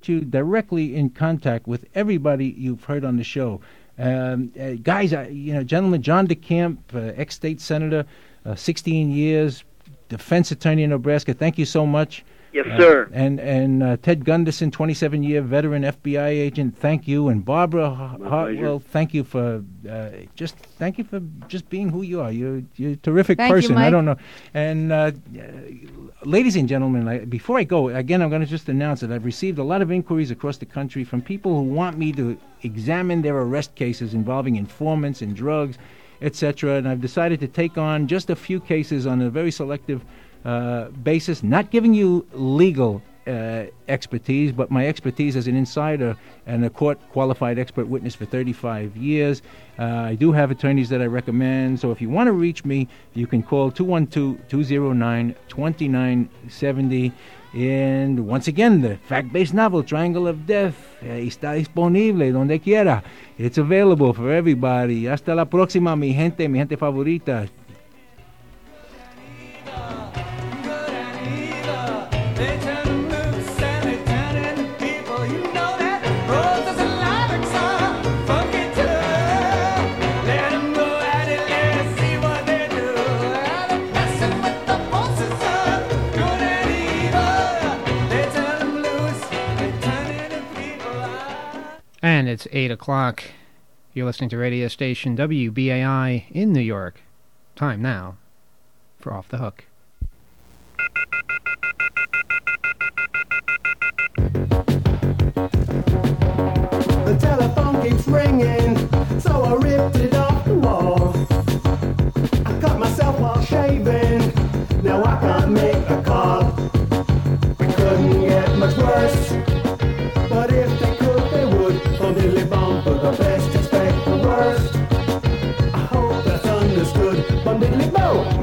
put you directly in contact with everybody you've heard on the show. Guys, gentlemen, John DeCamp, ex-state senator, 16 years, defense attorney in Nebraska. Thank you so much. Yes, sir. And Ted Gunderson, 27-year veteran FBI agent. Thank you. And Barbara Hartwell, thank you for just being who you are. You're a terrific person. You, Mike. I don't know. And ladies and gentlemen, before I go, again, I'm going to just announce that I've received a lot of inquiries across the country from people who want me to examine their arrest cases involving informants and drugs, etc. And I've decided to take on just a few cases on a very selective basis, not giving you legal expertise, but my expertise as an insider and a court-qualified expert witness for 35 years. I do have attorneys that I recommend, so if you want to reach me, you can call 212-209-2970. And once again, the fact-based novel, Triangle of Death, está disponible donde quiera. It's available for everybody. Hasta la próxima, mi gente favorita. And it's 8 o'clock. You're listening to radio station WBAI in New York. Time now for Off the Hook. The telephone keeps ringing, so I ripped it off the wall. I cut myself while shaving, now I can't make a call. It couldn't get much worse, but if they could, they would. From diddly bum for the best, expect the worst. I hope that's understood. Bum diddly bum.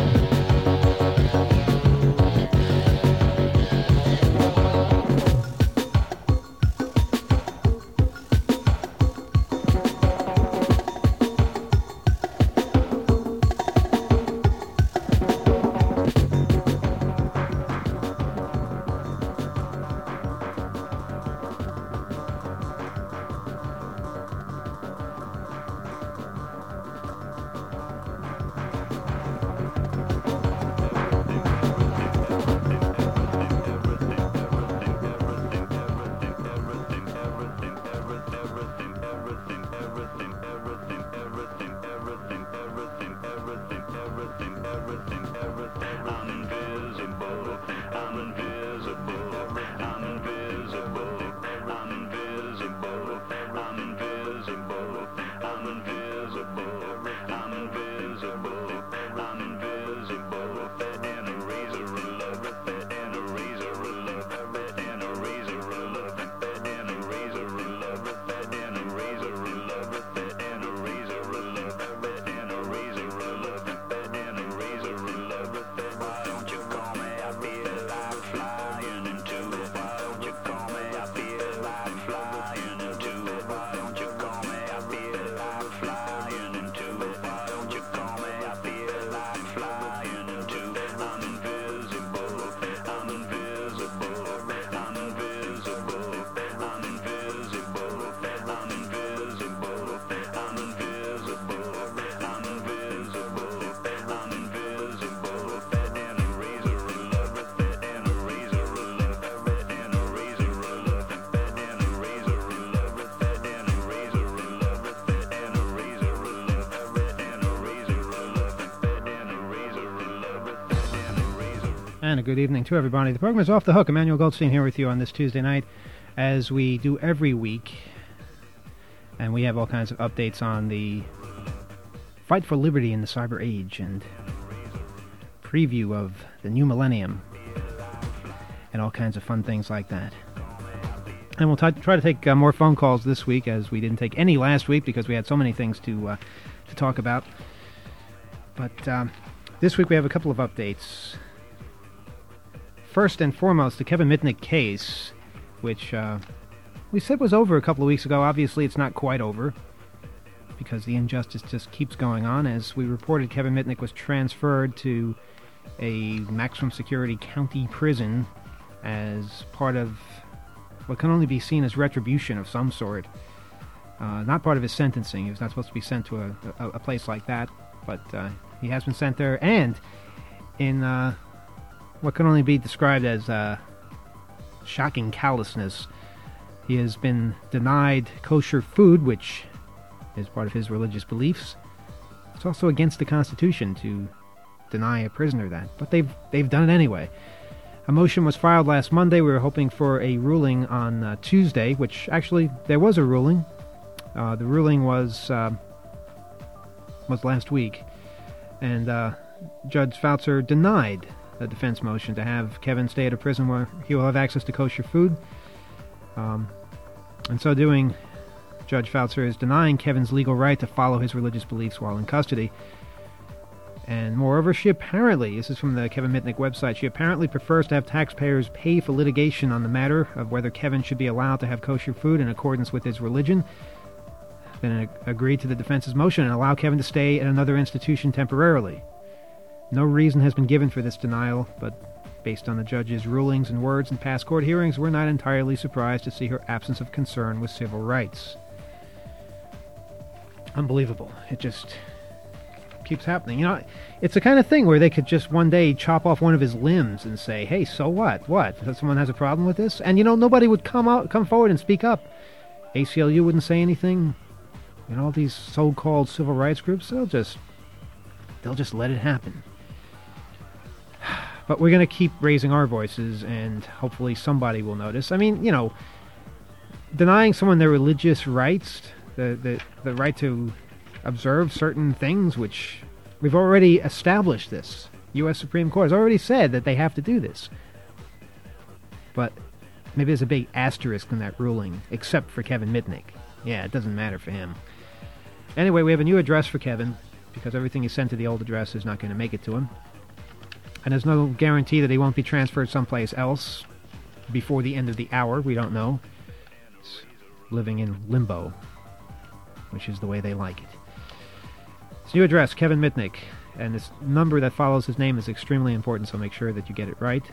And a good evening to everybody. The program is Off the Hook. Emmanuel Goldstein here with you on this Tuesday night, as we do every week. And we have all kinds of updates on the fight for liberty in the cyber age and preview of the new millennium and all kinds of fun things like that. And we'll try to take more phone calls this week, as we didn't take any last week because we had so many things to talk about. But this week we have a couple of updates. First and foremost, the Kevin Mitnick case, which we said was over a couple of weeks ago. Obviously, it's not quite over, because the injustice just keeps going on. As we reported, Kevin Mitnick was transferred to a maximum security county prison as part of what can only be seen as retribution of some sort. Not part of his sentencing. He was not supposed to be sent to a place like that, but he has been sent there, and in what can only be described as shocking callousness, he has been denied kosher food, which is part of his religious beliefs. It's also against the Constitution to deny a prisoner that, but they've done it anyway. A motion was filed last Monday. We were hoping for a ruling on Tuesday, which actually there was a ruling. The ruling was last week, and Judge Faucher denied the defense motion to have Kevin stay at a prison where he will have access to kosher food. In so doing, Judge Faucher is denying Kevin's legal right to follow his religious beliefs while in custody. And moreover, she apparently, this is from the Kevin Mitnick website, she apparently prefers to have taxpayers pay for litigation on the matter of whether Kevin should be allowed to have kosher food in accordance with his religion, than agree to the defense's motion and allow Kevin to stay at another institution temporarily. No reason has been given for this denial, but based on the judge's rulings and words in past court hearings, we're not entirely surprised to see her absence of concern with civil rights. Unbelievable. It just keeps happening. You know, it's the kind of thing where they could just one day chop off one of his limbs and say, hey, so what? What? Someone has a problem with this? And, you know, nobody would come forward and speak up. ACLU wouldn't say anything. You know, all these so-called civil rights groups, they'll just let it happen. But we're going to keep raising our voices, and hopefully somebody will notice. I mean, you know, denying someone their religious rights, the right to observe certain things, which we've already established this. U.S. Supreme Court has already said that they have to do this. But maybe there's a big asterisk in that ruling, except for Kevin Mitnick. Yeah, it doesn't matter for him. Anyway, we have a new address for Kevin, because everything he sent to the old address is not going to make it to him. And there's no guarantee that he won't be transferred someplace else before the end of the hour. We don't know. It's living in limbo, which is the way they like it. His new address, Kevin Mitnick, and this number that follows his name is extremely important, so make sure that you get it right.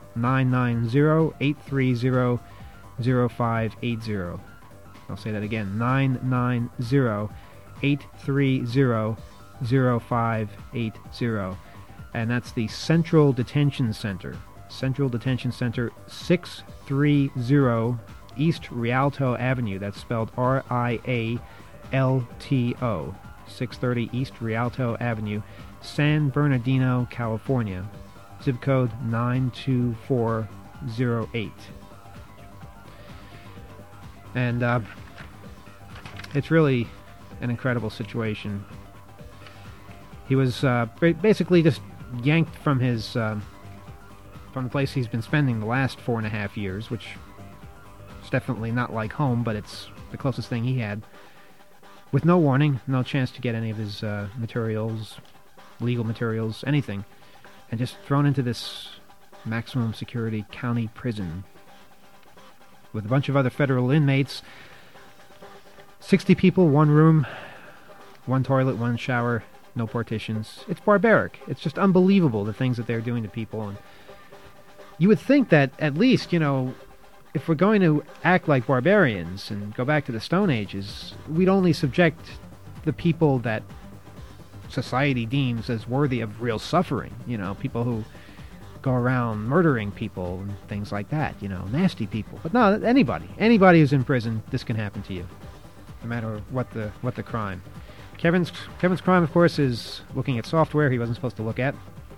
990-830-0580. I'll say that again, 990-830-0580. And that's the Central Detention Center. Central Detention Center, 630 East Rialto Avenue. That's spelled R-I-A-L-T-O. 630 East Rialto Avenue, San Bernardino, California. Zip code 92408. And it's really an incredible situation. He was basically just yanked from his from the place he's been spending the last 4.5 years, which is definitely not like home, but it's the closest thing he had. With no warning, no chance to get any of his materials, legal materials, anything, and just thrown into this maximum security county prison with a bunch of other federal inmates. 60 people, one room, one toilet, one shower, no partitions. It's barbaric. It's just unbelievable, the things that they're doing to people. And you would think that at least, you know, if we're going to act like barbarians and go back to the Stone Ages, we'd only subject the people that society deems as worthy of real suffering. You know, people who go around murdering people and things like that, you know, nasty people. But no, anybody who's in prison, this can happen to you, no matter what the crime. Kevin's crime, of course, is looking at software he wasn't supposed to look at,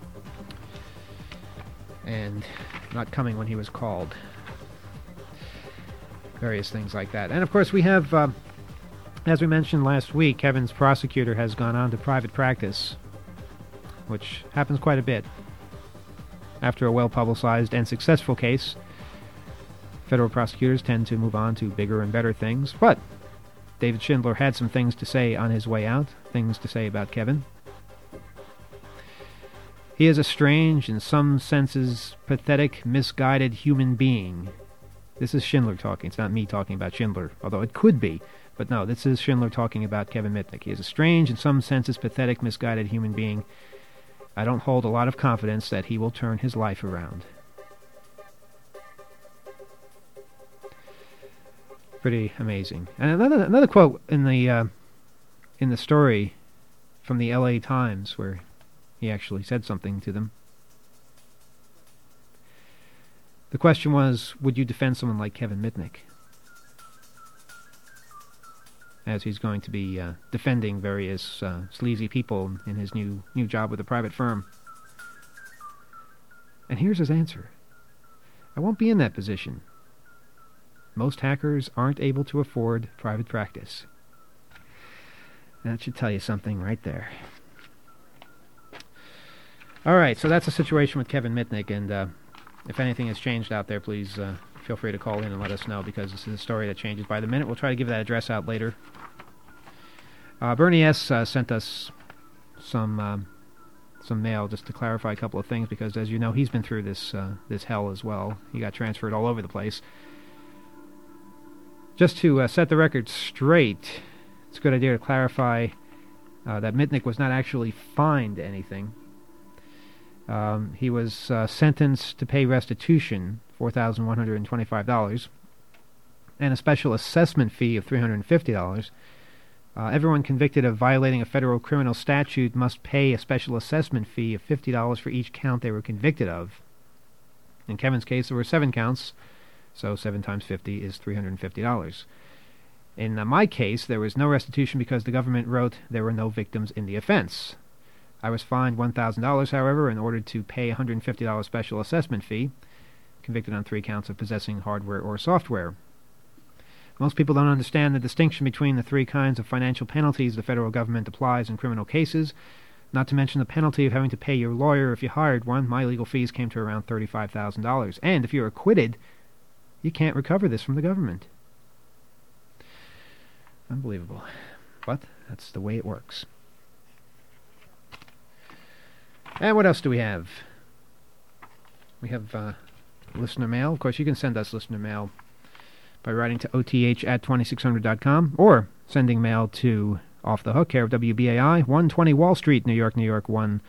and not coming when he was called. Various things like that. And of course we have, as we mentioned last week, Kevin's prosecutor has gone on to private practice, which happens quite a bit. After a well-publicized and successful case, federal prosecutors tend to move on to bigger and better things, but David Schindler had some things to say on his way out, things to say about Kevin. He is a strange, in some senses, pathetic, misguided human being. This is Schindler talking. It's not me talking about Schindler, although it could be. But no, this is Schindler talking about Kevin Mitnick. He is a strange, in some senses, pathetic, misguided human being. I don't hold a lot of confidence that he will turn his life around. Pretty amazing. And another quote in the story from the L.A. Times, where he actually said something to them. The question was, would you defend someone like Kevin Mitnick? As he's going to be defending various sleazy people in his new job with a private firm. And here's his answer. I won't be in that position. Most hackers aren't able to afford private practice. That should tell you something right there. All right, so that's the situation with Kevin Mitnick, and if anything has changed out there, please feel free to call in and let us know, because this is a story that changes by the minute. We'll try to give that address out later. Bernie S. sent us some mail just to clarify a couple of things, because, as you know, he's been through this hell as well. He got transferred all over the place. Just to set the record straight, it's a good idea to clarify that Mitnick was not actually fined anything. He was sentenced to pay restitution, $4,125, and a special assessment fee of $350. Everyone convicted of violating a federal criminal statute must pay a special assessment fee of $50 for each count they were convicted of. In Kevin's case, there were 7 counts, so 7 times 50 is $350. In my case, there was no restitution because the government wrote there were no victims in the offense. I was fined $1,000, however, and ordered to pay a $150 special assessment fee, convicted on 3 counts of possessing hardware or software. Most people don't understand the distinction between the 3 kinds of financial penalties the federal government applies in criminal cases, not to mention the penalty of having to pay your lawyer if you hired one. My legal fees came to around $35,000, and if you're acquitted, you can't recover this from the government. Unbelievable. But that's the way it works. And what else do we have? We have listener mail. Of course, you can send us listener mail by writing to oth@2600.com or sending mail to Off the Hook, care of WBAI, 120 Wall Street, New York, New York,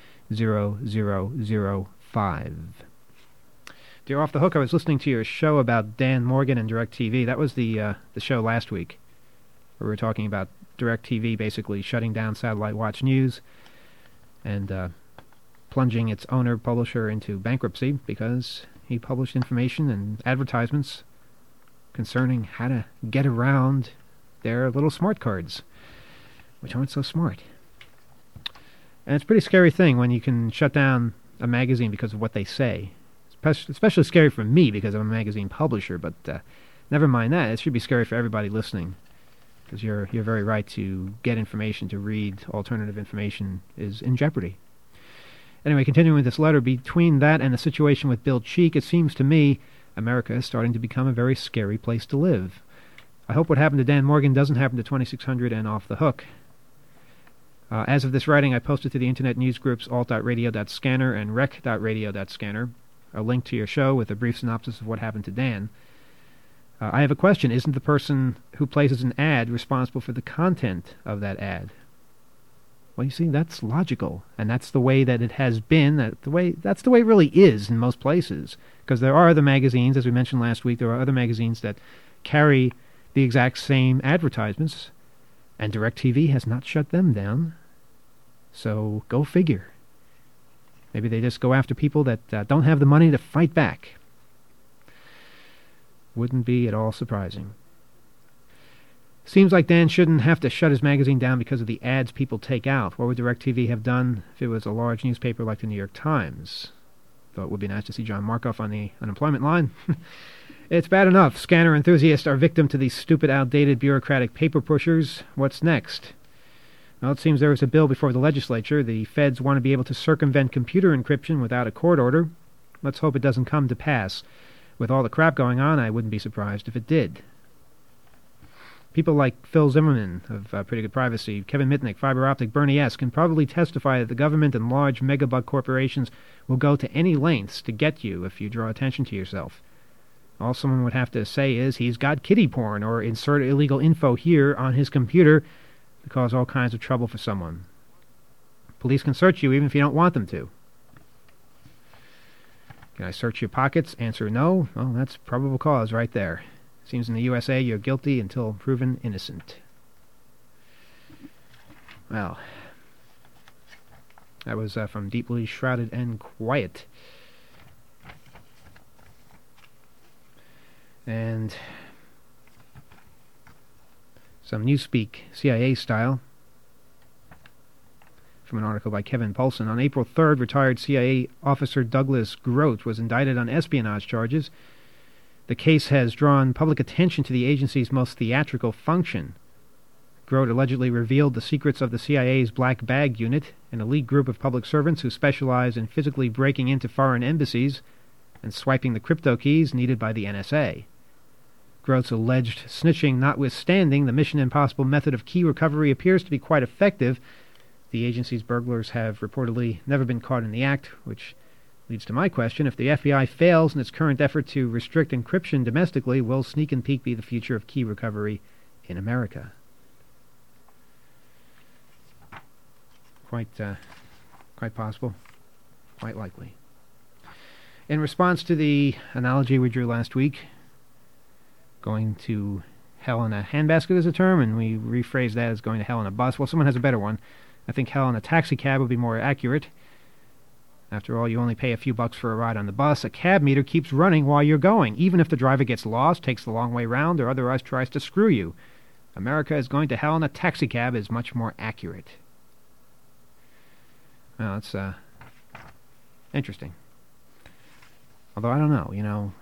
10005. Dear Off the Hook, I was listening to your show about Dan Morgan and DirecTV. That was the show last week, where we were talking about DirecTV basically shutting down Satellite Watch News and plunging its owner, publisher, into bankruptcy because he published information and advertisements concerning how to get around their little smart cards, which aren't so smart. And it's a pretty scary thing when you can shut down a magazine because of what they say. Especially scary for me because I'm a magazine publisher, but never mind that. It should be scary for everybody listening, because you're very right to get information, to read alternative information is in jeopardy. Anyway, continuing with this letter, between that and the situation with Bill Cheek, it seems to me America is starting to become a very scary place to live. I hope what happened to Dan Morgan doesn't happen to 2600 and Off the Hook. As of this writing, I posted to the internet news groups alt.radio.scanner and rec.radio.scanner a link to your show with a brief synopsis of what happened to Dan. I have a question. Isn't the person who places an ad responsible for the content of that ad? Well, you see, that's logical, and that's the way that it has been. That's the way it really is in most places, because there are other magazines, as we mentioned last week, there are other magazines that carry the exact same advertisements, and DirecTV has not shut them down. So go figure. Maybe they just go after people that don't have the money to fight back. Wouldn't be at all surprising. Seems like Dan shouldn't have to shut his magazine down because of the ads people take out. What would DirecTV have done if it was a large newspaper like the New York Times? Thought it would be nice to see John Markoff on the unemployment line. It's bad enough. Scanner enthusiasts are victim to these stupid, outdated, bureaucratic paper pushers. What's next? Well, it seems there is a bill before the legislature. The feds want to be able to circumvent computer encryption without a court order. Let's hope it doesn't come to pass. With all the crap going on, I wouldn't be surprised if it did. People like Phil Zimmerman of Pretty Good Privacy, Kevin Mitnick, Fiber Optic, Bernie S. can probably testify that the government and large megabuck corporations will go to any lengths to get you if you draw attention to yourself. All someone would have to say is he's got kiddie porn or insert illegal info here on his computer to cause all kinds of trouble for someone. Police can search you even if you don't want them to. Can I search your pockets? Answer no. Well, that's probable cause right there. Seems in the USA you're guilty until proven innocent. Well, that was from Deeply Shrouded and Quiet. And some Newspeak CIA style from an article by Kevin Poulsen. On April 3rd, retired CIA officer Douglas Grote was indicted on espionage charges. The case has drawn public attention to the agency's most theatrical function. Grote allegedly revealed the secrets of the CIA's Black Bag Unit, an elite group of public servants who specialize in physically breaking into foreign embassies and swiping the crypto keys needed by the NSA. Grote's alleged snitching notwithstanding, the Mission Impossible method of key recovery appears to be quite effective. The agency's burglars have reportedly never been caught in the act, which leads to my question. If the FBI fails in its current effort to restrict encryption domestically, will sneak and peek be the future of key recovery in America? Quite possible. Quite likely. In response to the analogy we drew last week, going to hell in a handbasket is a term, and we rephrase that as going to hell in a bus. Well, someone has a better one. I think hell in a taxi cab would be more accurate. After all, you only pay a few bucks for a ride on the bus. A cab meter keeps running while you're going, even if the driver gets lost, takes the long way round, or otherwise tries to screw you. America is going to hell in a taxi cab is much more accurate. Well, it's interesting. Although I don't know,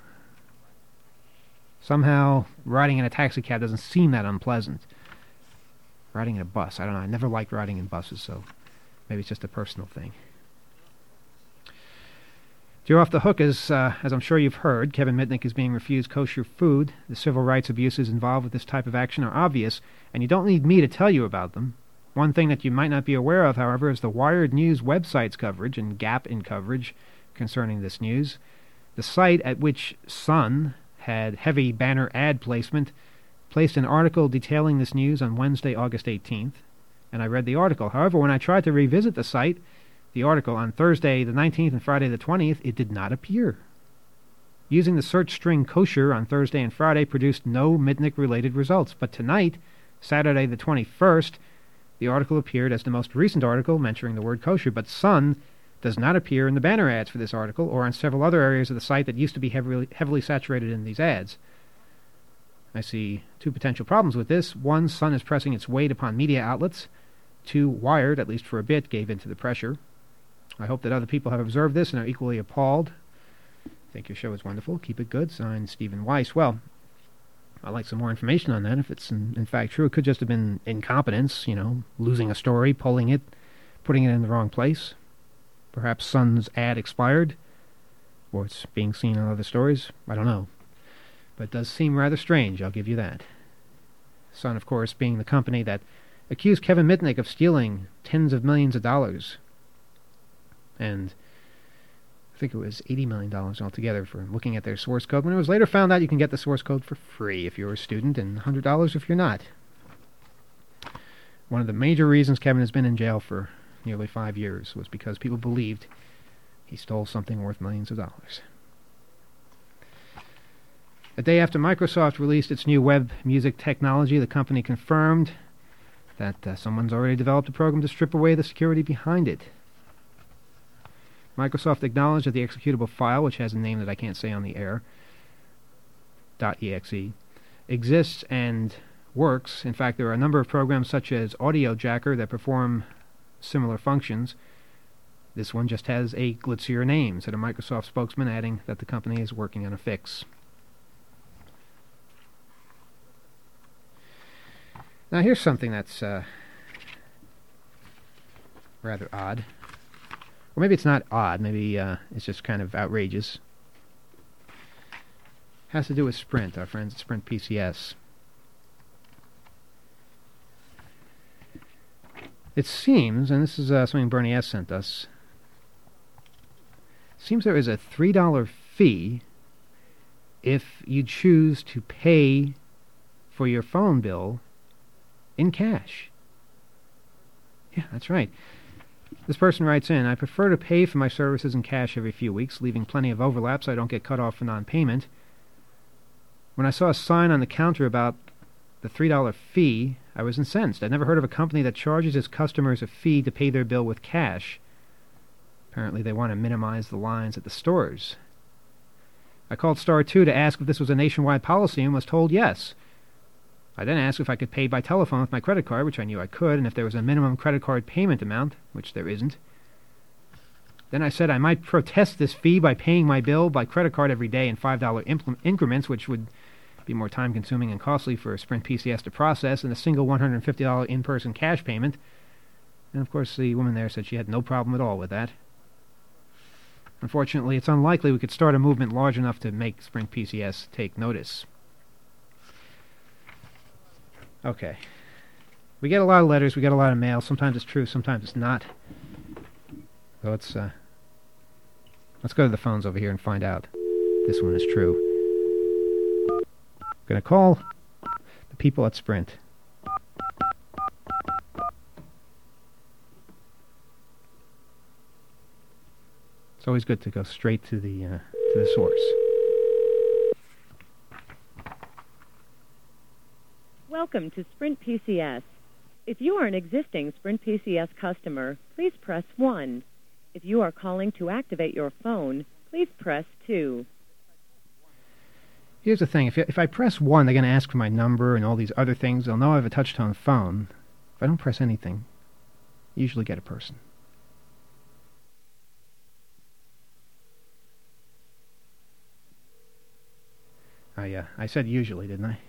somehow riding in a taxi cab doesn't seem that unpleasant. Riding in a bus, I don't know. I never liked riding in buses, so maybe it's just a personal thing. You're off the hook, as I'm sure you've heard. Kevin Mitnick is being refused kosher food. The civil rights abuses involved with this type of action are obvious, and you don't need me to tell you about them. One thing that you might not be aware of, however, is the Wired News website's coverage and gap in coverage concerning this news. The site at which Sun had heavy banner ad placement placed an article detailing this news on Wednesday, August 18th, and I read the article. However, when I tried to revisit the article on Thursday the 19th and Friday the 20th, it did not appear. Using the search string kosher on Thursday and Friday produced no Mitnick-related results, but tonight, Saturday the 21st, the article appeared as the most recent article mentioning the word kosher, but Sun does not appear in the banner ads for this article or on several other areas of the site that used to be heavily saturated in these ads. I see two potential problems with this. One, Sun is pressing its weight upon media outlets. Two, Wired, at least for a bit, gave in to the pressure. I hope that other people have observed this and are equally appalled. I think your show is wonderful. Keep it good. Signed, Stephen Weiss. Well, I'd like some more information on that. If it's in fact true, it could just have been incompetence, losing a story, pulling it, putting it in the wrong place. Perhaps Sun's ad expired, or it's being seen on other stories. I don't know. But it does seem rather strange, I'll give you that. Sun, of course, being the company that accused Kevin Mitnick of stealing tens of millions of dollars. And I think it was $80 million altogether for looking at their source code, when it was later found out you can get the source code for free if you're a student and $100 if you're not. One of the major reasons Kevin has been in jail for nearly 5 years was because people believed he stole something worth millions of dollars. A day after Microsoft released its new web music technology, the company confirmed that someone's already developed a program to strip away the security behind it. Microsoft acknowledged that the executable file, which has a name that I can't say on the air, .exe, exists and works. In fact, there are a number of programs such as Audio Jacker that perform similar functions. This one just has a glitzier name, said a Microsoft spokesman, adding that the company is working on a fix. Now here's something that's rather odd. Or maybe it's not odd, maybe it's just kind of outrageous. Has to do with Sprint, our friends at Sprint PCS. It seems, and this is something Bernie S. sent us, seems there is a $3 fee if you choose to pay for your phone bill in cash. Yeah, that's right. This person writes in, I prefer to pay for my services in cash every few weeks, leaving plenty of overlap so I don't get cut off for non-payment. When I saw a sign on the counter about the $3 fee, I was incensed. I'd never heard of a company that charges its customers a fee to pay their bill with cash. Apparently they want to minimize the lines at the stores. I called Star 2 to ask if this was a nationwide policy and was told yes. I then asked if I could pay by telephone with my credit card, which I knew I could, and if there was a minimum credit card payment amount, which there isn't. Then I said I might protest this fee by paying my bill by credit card every day in $5 increments, which would be more time-consuming and costly for Sprint PCS to process, and a single $150 in-person cash payment. And of course the woman there said she had no problem at all with that. Unfortunately, it's unlikely we could start a movement large enough to make Sprint PCS take notice. Okay. We get a lot of letters, we get a lot of mail. Sometimes it's true, sometimes it's not. So let's go to the phones over here and find out if this one is true. I'm going to call the people at Sprint. It's always good to go straight to the source. Welcome to Sprint PCS. If you are an existing Sprint PCS customer, please press 1. If you are calling to activate your phone, please press 2. Here's the thing. If I press 1, they're going to ask for my number and all these other things. They'll know I have a touch-tone phone. If I don't press anything, I usually get a person. I said usually, didn't I?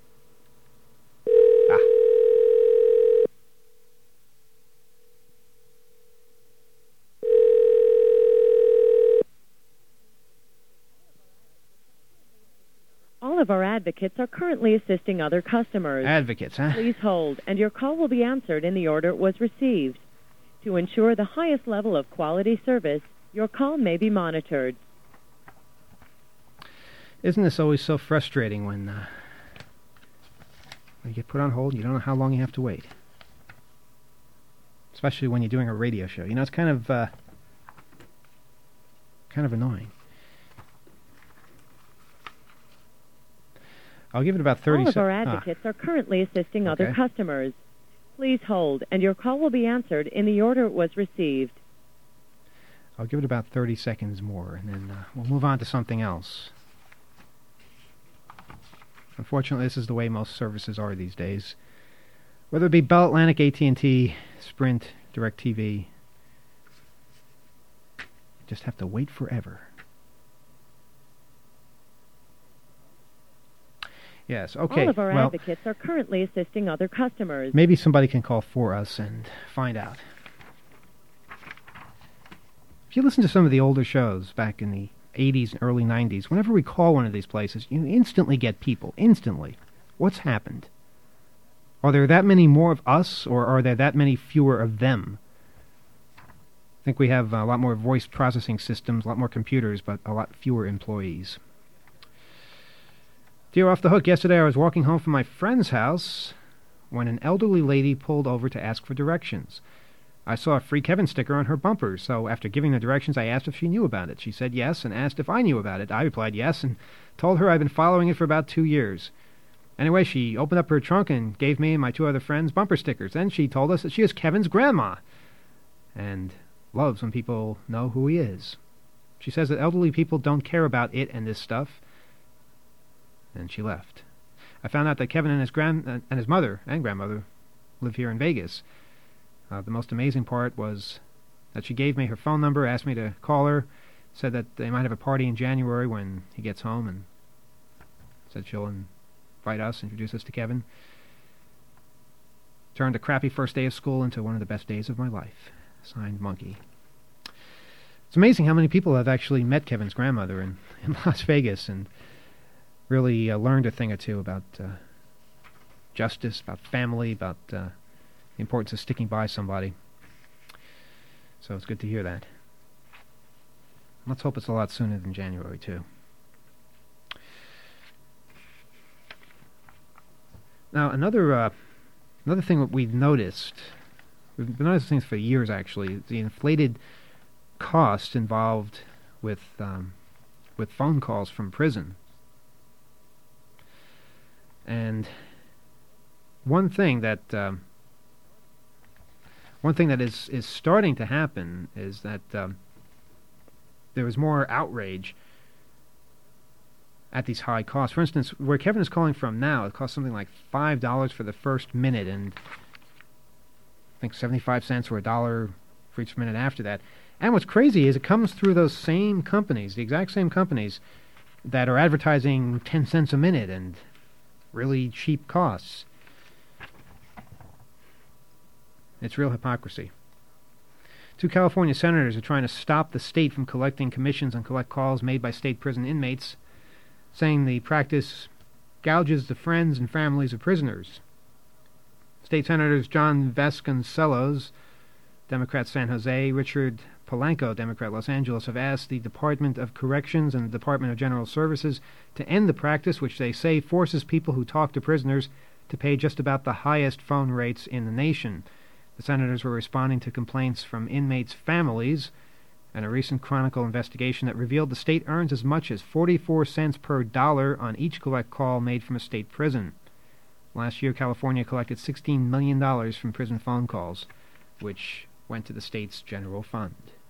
All of our advocates are currently assisting other customers. Advocates, huh? Please hold, and your call will be answered in the order it was received. To ensure the highest level of quality service, your call may be monitored. Isn't this always so frustrating when you get put on hold and you don't know how long you have to wait? Especially when you're doing a radio show. You know, it's kind of annoying. I'll give it about 30 seconds. All of our advocates are currently assisting other customers. Please hold, and your call will be answered in the order it was received. I'll give it about 30 seconds more, and then we'll move on to something else. Unfortunately, this is the way most services are these days. Whether it be Bell Atlantic, AT&T, Sprint, DirecTV, just have to wait forever. Yes, okay. All of our advocates are currently assisting other customers. Maybe somebody can call for us and find out. If you listen to some of the older shows back in the 80s and early 90s, whenever we call one of these places, you instantly get people. Instantly. What's happened? Are there that many more of us, or are there that many fewer of them? I think we have a lot more voice processing systems, a lot more computers, but a lot fewer employees. Dear Off the Hook, yesterday I was walking home from my friend's house when an elderly lady pulled over to ask for directions. I saw a Free Kevin sticker on her bumper, so after giving the directions I asked if she knew about it. She said yes and asked if I knew about it. I replied yes and told her I'd been following it for about 2 years. Anyway, she opened up her trunk and gave me and my 2 other friends bumper stickers. Then she told us that she is Kevin's grandma and loves when people know who he is. She says that elderly people don't care about it and this stuff. And she left. I found out that Kevin and his mother and grandmother live here in Vegas. The most amazing part was that she gave me her phone number, asked me to call her, said that they might have a party in January when he gets home, and said she'll invite us, introduce us to Kevin. Turned a crappy first day of school into one of the best days of my life. Signed, Monkey. It's amazing how many people have actually met Kevin's grandmother in Las Vegas and really learned a thing or two about justice, about family, about the importance of sticking by somebody. So it's good to hear that. Let's hope it's a lot sooner than January, too. Now, another thing that we've noticed, we've been noticing this for years, actually, is the inflated cost involved with phone calls from prison. And one thing that is starting to happen is that there was more outrage at these high costs. For instance, where Kevin is calling from now, it costs something like $5 for the first minute, and I think 75 cents or $1 for each minute after that. And what's crazy is it comes through those same companies, the exact same companies, that are advertising 10 cents a minute and really cheap costs. It's real hypocrisy. 2 California senators are trying to stop the state from collecting commissions on collect calls made by state prison inmates, saying the practice gouges the friends and families of prisoners. State Senators John Vasconcellos, Democrat San Jose, Richard Polanco, Democrat Los Angeles, have asked the Department of Corrections and the Department of General Services to end the practice, which they say forces people who talk to prisoners to pay just about the highest phone rates in the nation. The senators were responding to complaints from inmates' families and a recent Chronicle investigation that revealed the state earns as much as 44 cents per dollar on each collect call made from a state prison. Last year, California collected $16 million from prison phone calls, which went to the state's general fund.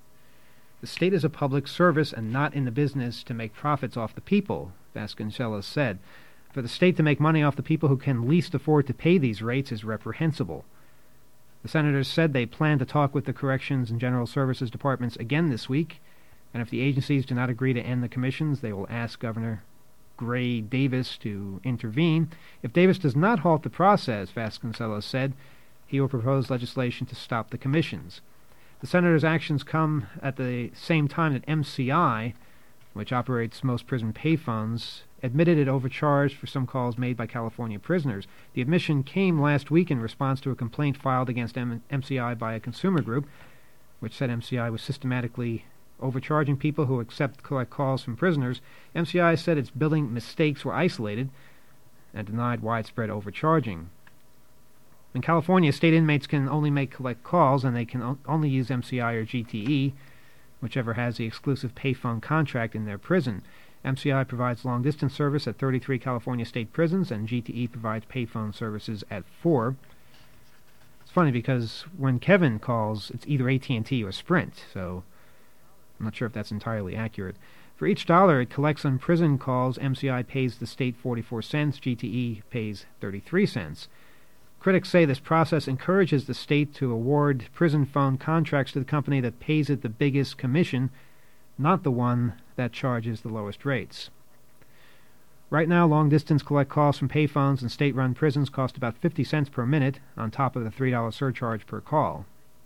The state is a public service and not in the business to make profits off the people, Vasconcellos said. For the state to make money off the people who can least afford to pay these rates is reprehensible. The senators said they plan to talk with the Corrections and General Services departments again this week, and if the agencies do not agree to end the commissions, they will ask Governor Gray Davis to intervene. If Davis does not halt the process, Vasconcellos said, he will propose legislation to stop the commissions. The senators' actions come at the same time that MCI, which operates most prison payphones, admitted it overcharged for some calls made by California prisoners. The admission came last week in response to a complaint filed against MCI by a consumer group, which said MCI was systematically overcharging people who collect calls from prisoners. MCI said its billing mistakes were isolated and denied widespread overcharging. In California, state inmates can only make collect calls, and they can only use MCI or GTE, whichever has the exclusive payphone contract in their prison. MCI provides long-distance service at 33 California state prisons, and GTE provides payphone services at 4. It's funny because when Kevin calls, it's either AT&T or Sprint, so I'm not sure if that's entirely accurate. For each dollar it collects on prison calls, MCI pays the state 44 cents, GTE pays 33 cents. Critics say this process encourages the state to award prison phone contracts to the company that pays it the biggest commission, not the one that charges the lowest rates. Right now, long-distance collect calls from payphones in state-run prisons cost about 50 cents per minute, on top of the $3 surcharge per call.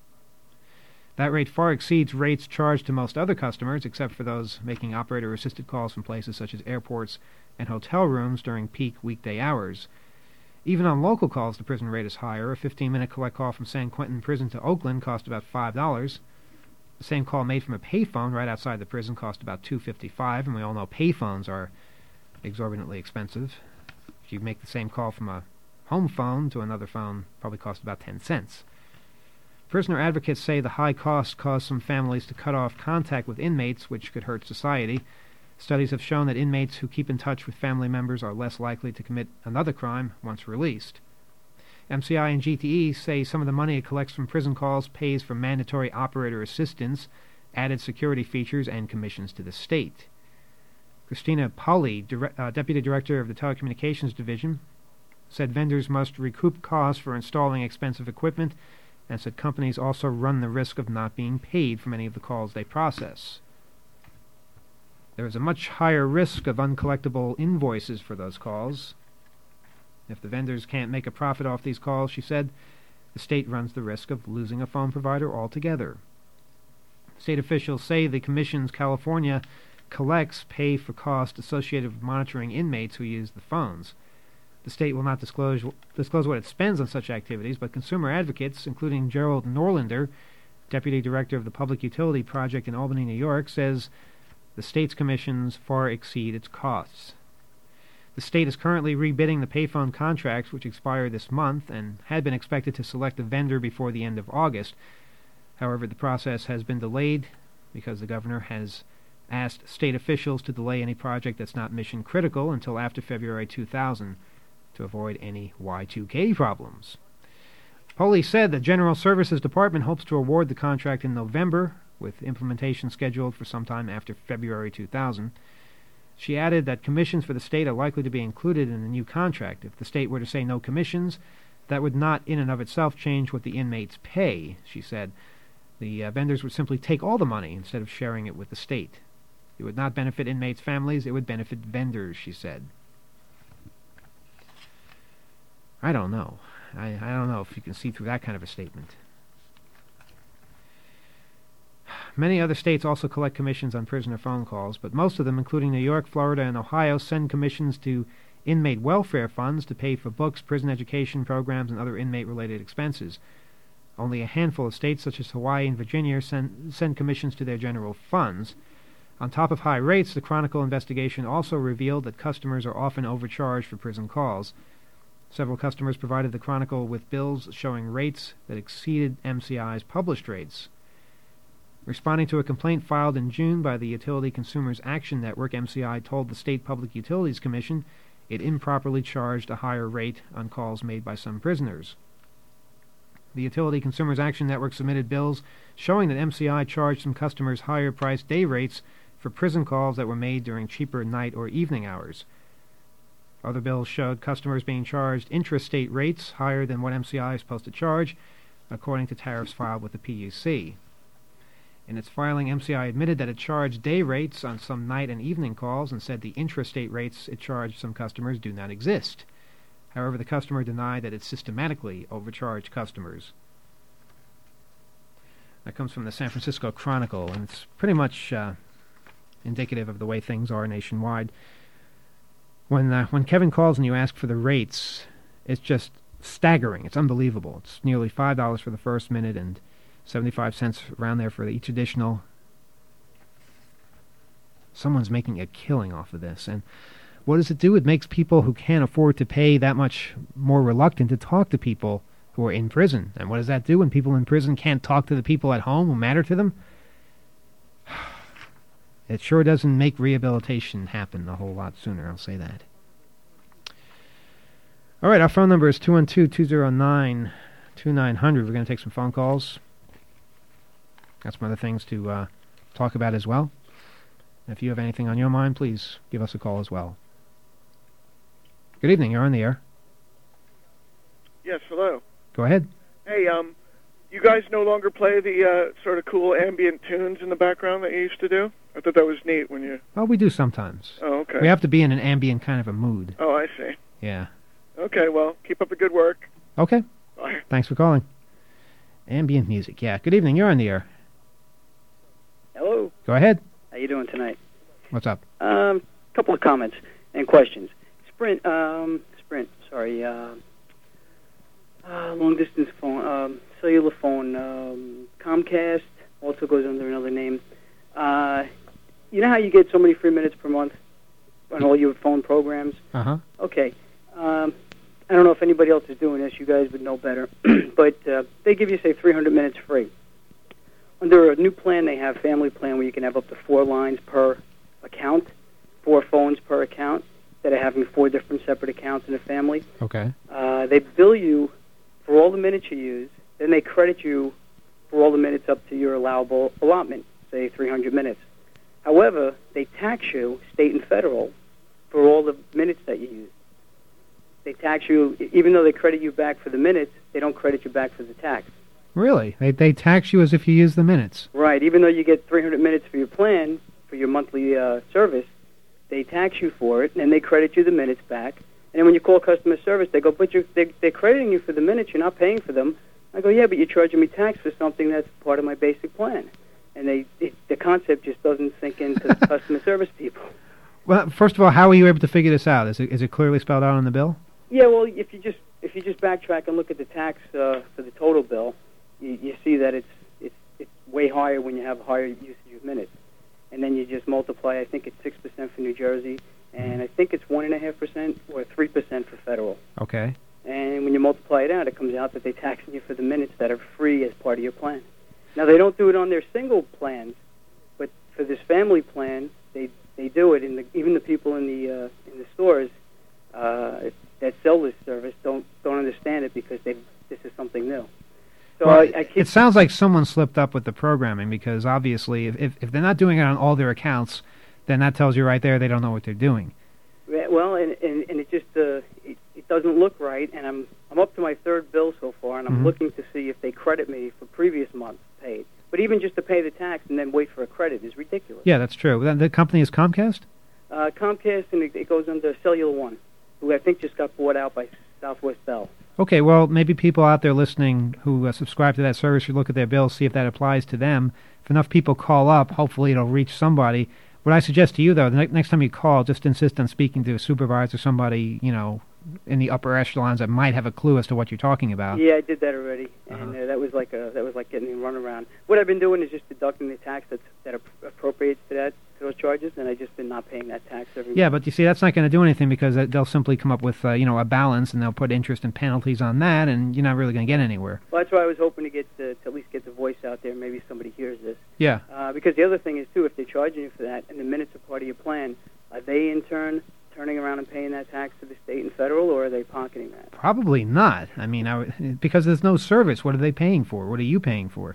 That rate far exceeds rates charged to most other customers, except for those making operator-assisted calls from places such as airports and hotel rooms during peak weekday hours. Even on local calls, the prison rate is higher. A 15-minute collect call from San Quentin Prison to Oakland cost about $5. The same call made from a payphone right outside the prison cost about $2.55, and we all know payphones are exorbitantly expensive. If you make the same call from a home phone to another phone, probably costs about 10 cents. Prisoner advocates say the high costs cause some families to cut off contact with inmates, which could hurt society. Studies have shown that inmates who keep in touch with family members are less likely to commit another crime once released. MCI and GTE say some of the money it collects from prison calls pays for mandatory operator assistance, added security features, and commissions to the state. Christina Pauley, Deputy Director of the Telecommunications Division, said vendors must recoup costs for installing expensive equipment, and said companies also run the risk of not being paid for many of the calls they process. There is a much higher risk of uncollectible invoices for those calls. If the vendors can't make a profit off these calls, she said, the state runs the risk of losing a phone provider altogether. State officials say the commissions California collects pay for costs associated with monitoring inmates who use the phones. The state will not disclose what it spends on such activities, but consumer advocates, including Gerald Norlander, Deputy Director of the Public Utility Project in Albany, New York, says the state's commissions far exceed its costs. The state is currently rebidding the payphone contracts, which expire this month, and had been expected to select a vendor before the end of August. However, the process has been delayed because the governor has asked state officials to delay any project that's not mission critical until after February 2000, to avoid any Y2K problems. Police said the General Services Department hopes to award the contract in November, with implementation scheduled for sometime after February 2000. She added that commissions for the state are likely to be included in the new contract. If the state were to say no commissions, that would not in and of itself change what the inmates pay, she said. The vendors would simply take all the money instead of sharing it with the state. It would not benefit inmates' families, it would benefit vendors, she said. I don't know. I don't know if you can see through that kind of a statement. Many other states also collect commissions on prisoner phone calls, but most of them, including New York, Florida, and Ohio, send commissions to inmate welfare funds to pay for books, prison education programs, and other inmate-related expenses. Only a handful of states, such as Hawaii and Virginia, send commissions to their general funds. On top of high rates, the Chronicle investigation also revealed that customers are often overcharged for prison calls. Several customers provided the Chronicle with bills showing rates that exceeded MCI's published rates. Responding to a complaint filed in June by the Utility Consumers Action Network, MCI told the State Public Utilities Commission it improperly charged a higher rate on calls made by some prisoners. The Utility Consumers Action Network submitted bills showing that MCI charged some customers higher-priced day rates for prison calls that were made during cheaper night or evening hours. Other bills showed customers being charged intrastate rates higher than what MCI is supposed to charge, according to tariffs filed with the PUC. In its filing, MCI admitted that it charged day rates on some night and evening calls and said the intrastate rates it charged some customers do not exist. However, the customer denied that it systematically overcharged customers. That comes from the San Francisco Chronicle, and it's pretty much indicative of the way things are nationwide. When Kevin calls and you ask for the rates, it's just staggering. It's unbelievable. It's nearly $5 for the first minute and 75 cents around there for each additional. Someone's making a killing off of this. And what does it do? It makes people who can't afford to pay that much more reluctant to talk to people who are in prison. And what does that do when people in prison can't talk to the people at home who matter to them? It sure doesn't make rehabilitation happen a whole lot sooner, I'll say that. All right, our phone number is 212-209-2900. We're going to take some phone calls. Got some other things to talk about as well. If you have anything on your mind, please give us a call as well. Good evening, you're on the air. Yes, hello. Go ahead. Hey, you guys no longer play the sort of cool ambient tunes in the background that you used to do? I thought that was neat when you... Well, we do sometimes. Oh, okay. We have to be in an ambient kind of a mood. Oh, I see. Yeah. Okay, well, keep up the good work. Okay. Bye. Thanks for calling. Ambient music, yeah. Good evening, you're on the air. Hello. Go ahead. How you doing tonight? What's up? Couple of comments and questions. Sprint, long distance phone, cellular phone, Comcast also goes under another name. You know how you get so many free minutes per month on all your phone programs? Uh-huh. Okay. I don't know if anybody else is doing this. You guys would know better. But they give you, say, 300 minutes free. Under a new plan, they have family plan where you can have up to 4 lines per account, 4 phones per account, instead of having 4 different separate accounts in a family. Okay. They bill you for all the minutes you use, then they credit you for all the minutes up to your allowable allotment, say 300 minutes. However, they tax you, state and federal, for all the minutes that you use. They tax you, even though they credit you back for the minutes, they don't credit you back for the tax. Really? They tax you as if you use the minutes? Right. Even though you get 300 minutes for your plan, for your monthly service, they tax you for it, and they credit you the minutes back. And then when you call customer service, they go, but they're crediting you for the minutes, you're not paying for them. I go, yeah, but you're charging me tax for something that's part of my basic plan. And the concept just doesn't sink into the customer service people. Well, first of all, how were you able to figure this out? Is it clearly spelled out on the bill? Yeah, well, if you just backtrack and look at the tax for the total bill, you see that it's way higher when you have higher usage of minutes. And then you just multiply, I think it's 6% for New Jersey, and I think it's 1.5% or 3% for federal. Okay. And when you multiply it out, it comes out that they're taxing you for the minutes that are free as part of your plan. Now, they don't do it on their single plans, but for this family plan, they do it. Even the people in the stores, that's sell this service don't understand it because this is something new. So Well, I keep it sounds like someone slipped up with the programming because obviously if they're not doing it on all their accounts, then that tells you right there they don't know what they're doing. well, and it just it doesn't look right, and I'm up to my third bill so far, and I'm Mhm. looking to see if they credit me for previous months paid. But even just to pay the tax and then wait for a credit is ridiculous. Yeah, that's true. The company is Comcast? Comcast, and it goes under Cellular One, who I think just got bought out by Southwest Bell. Okay, well, maybe people out there listening who subscribe to that service should look at their bills, see if that applies to them. If enough people call up, hopefully it'll reach somebody. What I suggest to you, though, the next time you call, just insist on speaking to a supervisor, somebody, in the upper echelons that might have a clue as to what you're talking about. Yeah, I did that already, and that was like getting a runaround. What I've been doing is just deducting the tax that appropriates to those charges, and I just been not paying that tax every Yeah, month. but you see, that's not going to do anything because they'll simply come up with, a balance, and they'll put interest and penalties on that, and you're not really going to get anywhere. Well, that's why I was hoping to get to at least get the voice out there. Maybe somebody hears this. Yeah. Because the other thing is, too, if they're charging you for that and the minutes are part of your plan, are they, in turn, turning around and paying that tax to the state and federal, or are they pocketing that? Probably not. I mean, because there's no service. What are they paying for? What are you paying for?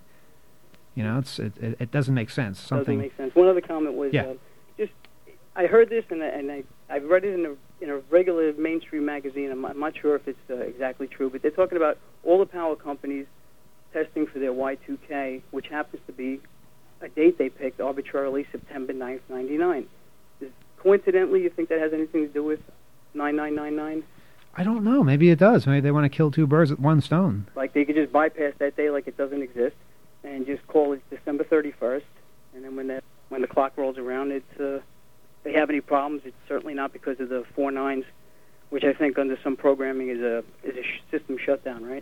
It doesn't make sense. Doesn't make sense. One other comment was, Yeah. I heard this, and I've read it in a regular mainstream magazine. I'm not sure if it's exactly true, but they're talking about all the power companies testing for their Y2K, which happens to be a date they picked arbitrarily, September 9th, 99. Coincidentally, you think that has anything to do with 9999? I don't know. Maybe it does. Maybe they want to kill two birds with one stone. Like they could just bypass that day like it doesn't exist and just call it December 31st, and then when the clock rolls around, if they have any problems, it's certainly not because of the 4 nines, which I think under some programming is a system shutdown, right?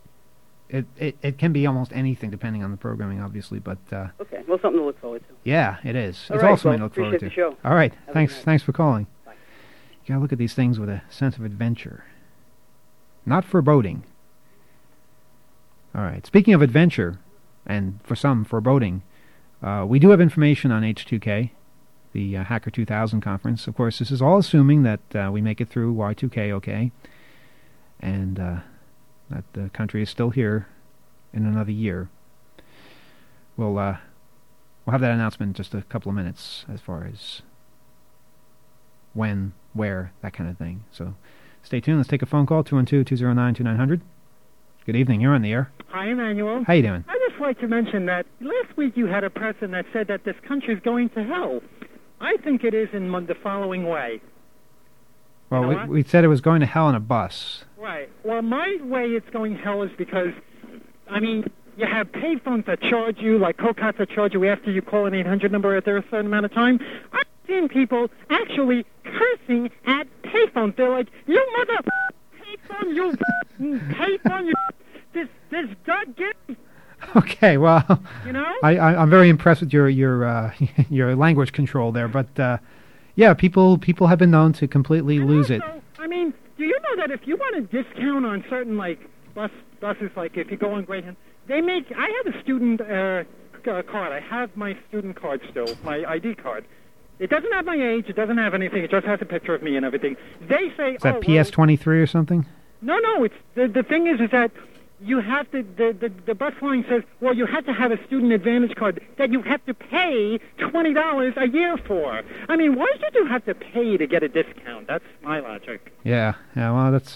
It can be almost anything depending on the programming, obviously, but Okay, well, something to look forward to. yeah, it is. All It's right, also well, something to look forward to. appreciate the show. All right, Have a thanks. good night. Thanks for calling. Bye. You gotta look at these things with a sense of adventure, not foreboding. All right. Speaking of adventure, and for some foreboding, we do have information on H2K, the Hacker 2000 conference. Of course, this is all assuming that we make it through Y2K okay, and that the country is still here in another year. We'll have that announcement in just a couple of minutes as far as when, where, that kind of thing. So stay tuned. Let's take a phone call, 212-209-2900. Good evening. You're on the air. Hi, Emmanuel. How you doing? I'd just like to mention that last week you had a president that said that this country is going to hell. I think it is in the following way. Well, You know what? we said it was going to hell in a bus. Right. Well, my way it's going hell is because, you have payphones that charge you, like Cocots that charge you after you call an 800 number after a certain amount of time. I've seen people actually cursing at payphones. They're like, you mother payphone, you payphone, you this goddamn, Okay, well, you know? I'm very impressed with your your language control there, but yeah, people have been known to completely And lose also, it. Do you know that if you want a discount on certain buses, like if you go on Greyhound, I have a student card. I have my student card still, my ID card. It doesn't have my age. It doesn't have anything. It just has a picture of me and everything. They say, Is that PS23 or something? No. It's the thing is that you have to. The bus line says, well, you have to have a student advantage card that you have to pay $20 a year for. Why should you have to pay to get a discount? That's my logic. Yeah. Well, that's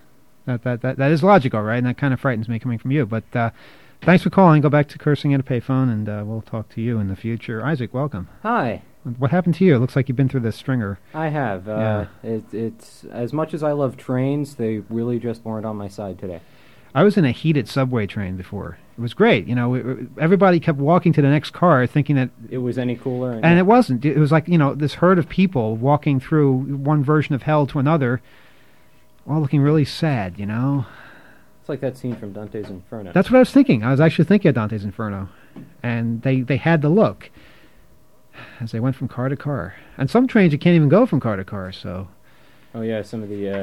that is logical, right? And that kind of frightens me coming from you. But thanks for calling. Go back to cursing at a payphone, and we'll talk to you in the future. Isaac, welcome. Hi. What happened to you? It looks like you've been through this stringer. I have. Yeah. It's as much as I love trains, they really just weren't on my side today. I was in a heated subway train before. It was great. Everybody kept walking to the next car thinking that it was any cooler. And it wasn't. It was like, this herd of people walking through one version of hell to another, all looking really sad, It's like that scene from Dante's Inferno. That's what I was thinking. I was actually thinking of Dante's Inferno. And they had the look as they went from car to car. And some trains you can't even go from car to car, so... Oh, yeah, some of the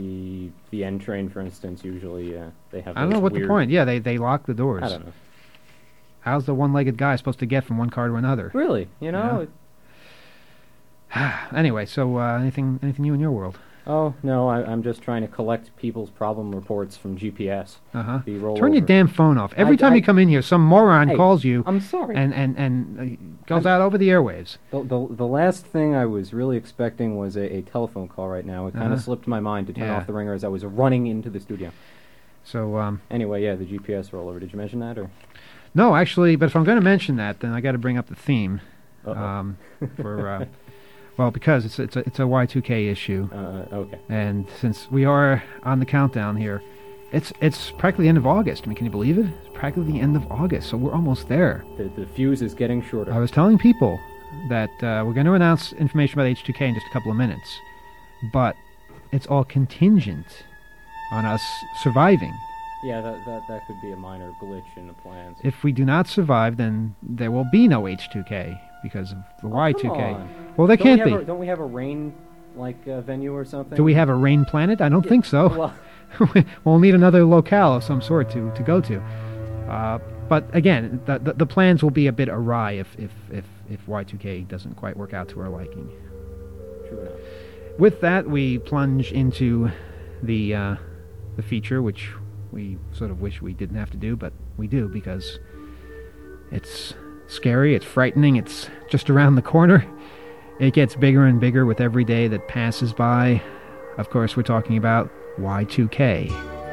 N train, for instance, usually they have. I don't know what the point. Yeah, they lock the doors. I don't know. How's the one-legged guy supposed to get from one car to another? Really, Anyway, so anything new in your world? Oh, no, I'm just trying to collect people's problem reports from GPS. Uh-huh. The rollover. Turn your damn phone off. Every time you come in here, some moron calls you. I'm sorry. And goes out over the airwaves. The last thing I was really expecting was a telephone call right now. It kind of slipped my mind to turn off the ringer as I was running into the studio. So, anyway, yeah, the GPS rollover. Did you mention that, or? No, actually, but if I'm going to mention that, then I got to bring up the theme. Uh-oh. Well, because it's a Y2K issue. Okay. And since we are on the countdown here, it's practically the end of August. I mean, can you believe it? It's practically the end of August, so we're almost there. The fuse is getting shorter. I was telling people that we're going to announce information about H2K in just a couple of minutes, but it's all contingent on us surviving. Yeah, that could be a minor glitch in the plans. If we do not survive, then there will be no H2K because of the Y2K. Come on. Well, there can't be. Don't we have a rain venue or something? Do we have a rain planet? I don't think so. Well, we'll need another locale of some sort to go to. But again, the plans will be a bit awry if Y2K doesn't quite work out to our liking. True enough. With that, we plunge into the feature, which we sort of wish we didn't have to do, but we do because it's scary, it's frightening, it's just around the corner. It gets bigger and bigger with every day that passes by. Of course, we're talking about Y2K.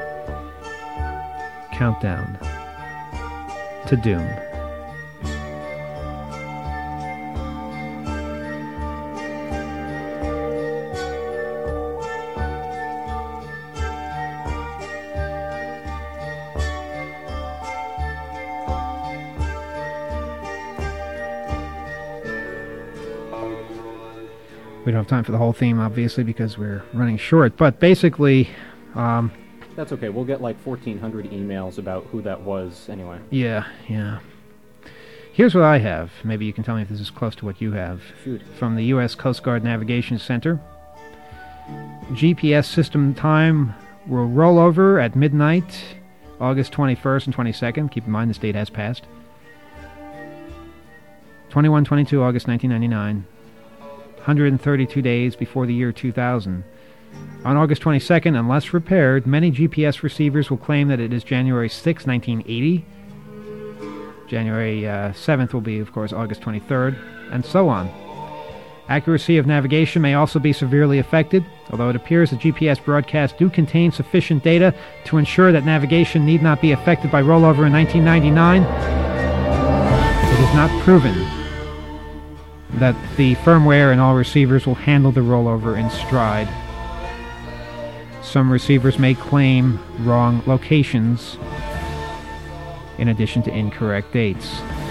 Countdown to Doom. We don't have time for the whole theme, obviously, because we're running short. But basically, that's okay. We'll get like 1,400 emails about who that was anyway. Yeah. Here's what I have. Maybe you can tell me if this is close to what you have. Shoot. From the U.S. Coast Guard Navigation Center. GPS system time will roll over at midnight, August 21st and 22nd. Keep in mind this date has passed. 21-22, August 1999. 132 days before the year 2000. On August 22nd, unless repaired, many GPS receivers will claim that it is January 6, 1980. January 7th will be, of course, August 23rd, and so on. Accuracy of navigation may also be severely affected, although it appears that GPS broadcasts do contain sufficient data to ensure that navigation need not be affected by rollover in 1999. It is not proven that the firmware in all receivers will handle the rollover in stride. Some receivers may claim wrong locations in addition to incorrect dates.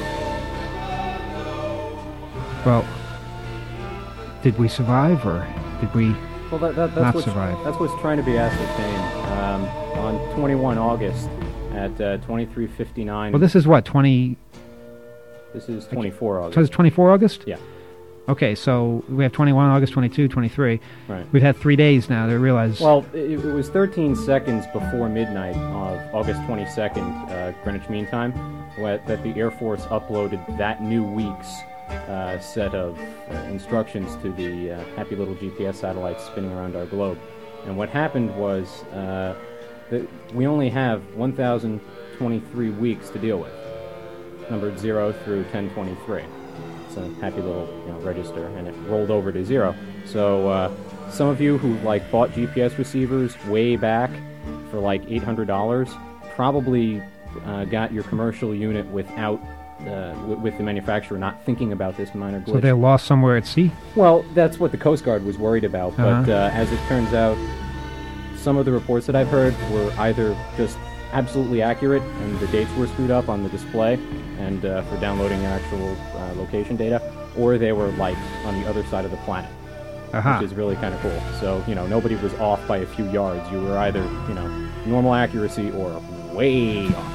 Well, did we survive or did we not survive? That's what's trying to be ascertained. On 21 August at 23:59. Well, this is what, 20... This is 24 August. So it's 24 August? Yeah. Okay, so we have 21 August, 22, 23. Right. We've had 3 days now to realize... Well, it was 13 seconds before midnight of August 22nd, Greenwich Mean Time, that the Air Force uploaded that new week's set of instructions to the happy little GPS satellites spinning around our globe. And what happened was that we only have 1,023 weeks to deal with, numbered 0 through 1023. It's a happy little register, and it rolled over to 0. So some of you who bought GPS receivers way back for like $800 probably got your commercial unit without with the manufacturer not thinking about this minor glitch. So they're lost somewhere at sea? Well, that's what the Coast Guard was worried about. But as it turns out, some of the reports that I've heard were either just absolutely accurate, and the dates were screwed up on the display and for downloading actual location data, or they were on the other side of the planet, which is really kind of cool. So nobody was off by a few yards. You were either normal accuracy or way off.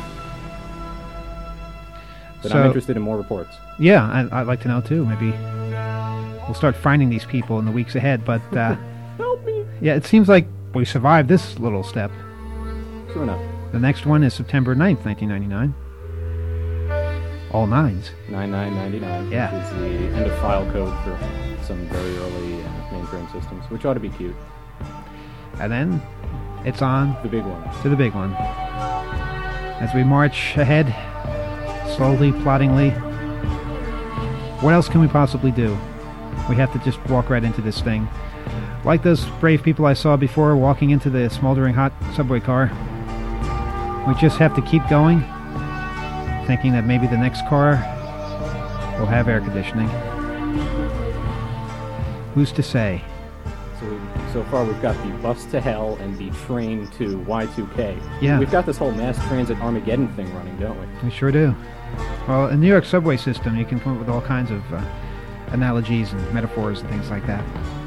But I'm interested in more reports. Yeah, I'd like to know too. Maybe we'll start finding these people in the weeks ahead. But help me. Yeah, it seems like we survived this little step. True enough. The next one is September 9th, 1999. All nines. 9999. Yeah. Which is the end of file code for some very early mainframe systems, which ought to be cute. And then it's on The big one. to the big one. As we march ahead, slowly, ploddingly, what else can we possibly do? We have to just walk right into this thing. Like those brave people I saw before walking into the smoldering hot subway car. We just have to keep going, thinking that maybe the next car will have air conditioning. Who's to say? So far, we've got the bus to hell and the train to Y2K. Yeah. We've got this whole mass transit Armageddon thing running, don't we? We sure do. Well, in the New York subway system, you can come up with all kinds of analogies and metaphors and things like that.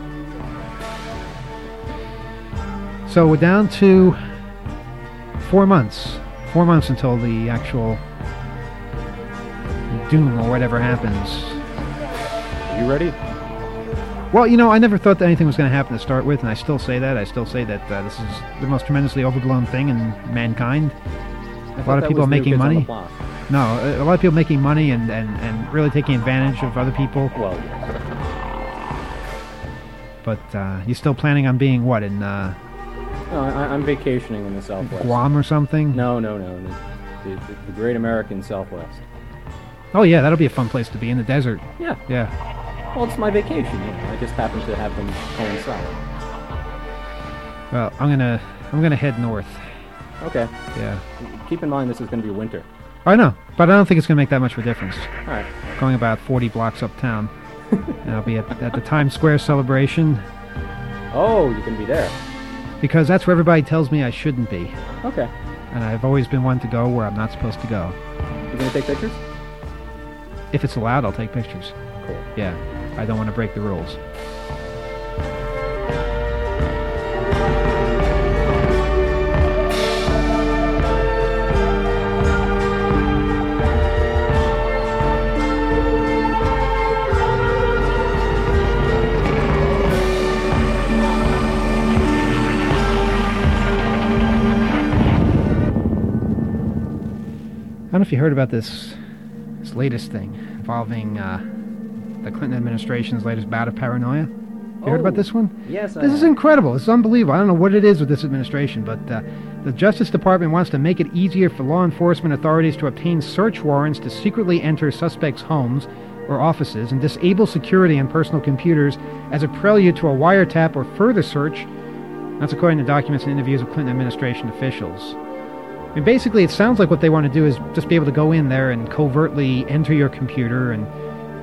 So we're down to 4 months. 4 months until the actual doom or whatever happens. Are you ready? Well, you know, I never thought that anything was going to happen to start with, and I still say that. I still say that this is the most tremendously overblown thing in mankind. A lot of people are making money. No, a lot of people making money and really taking advantage of other people. Well, yes. But you're still planning on being what, in No, I'm vacationing in the Southwest. Guam or something? No. The great American Southwest. Oh yeah, that'll be a fun place to be, in the desert. Yeah. Yeah. Well, it's my vacation. You know. I just happen to have them coincide. Well, I'm gonna head north. Okay. Yeah. Keep in mind this is going to be winter. I know, but I don't think it's gonna make that much of a difference. All right. Going about 40 blocks uptown, and I'll be at the Times Square celebration Oh, you can be there. because that's where everybody tells me I shouldn't be, Okay. and I've always been one to go where I'm not supposed to go. You going to take pictures? If it's allowed, I'll take pictures. Cool. Yeah, I don't want to break the rules. I don't know if you heard about this latest thing involving the Clinton administration's latest bout of paranoia. You heard about this one? Yes, This is incredible. This is unbelievable. I don't know what it is with this administration, but the Justice Department wants to make it easier for law enforcement authorities to obtain search warrants to secretly enter suspects' homes or offices and disable security on personal computers as a prelude to a wiretap or further search. That's according to documents and interviews with Clinton administration officials. I mean, basically, it sounds like what they want to do is just be able to go in there and covertly enter your computer, and